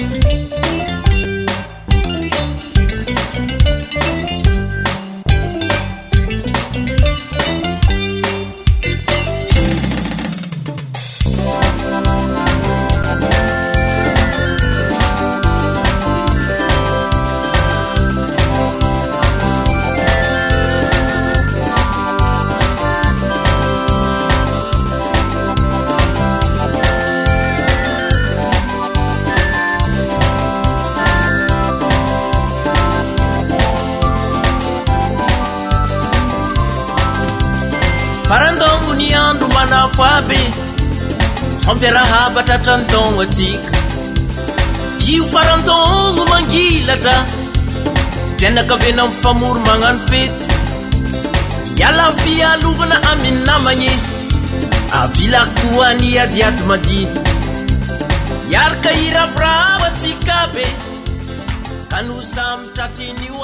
Farandongo ny andro manafo aby fampiarahaba tratrantongo atsika io farandongo mangilatra fianakavena mifamoro magnano fety iala fialovana amin'ny namagny avilakoany adiady madiny iaraka iravoravo atsika be ka no samy tratriny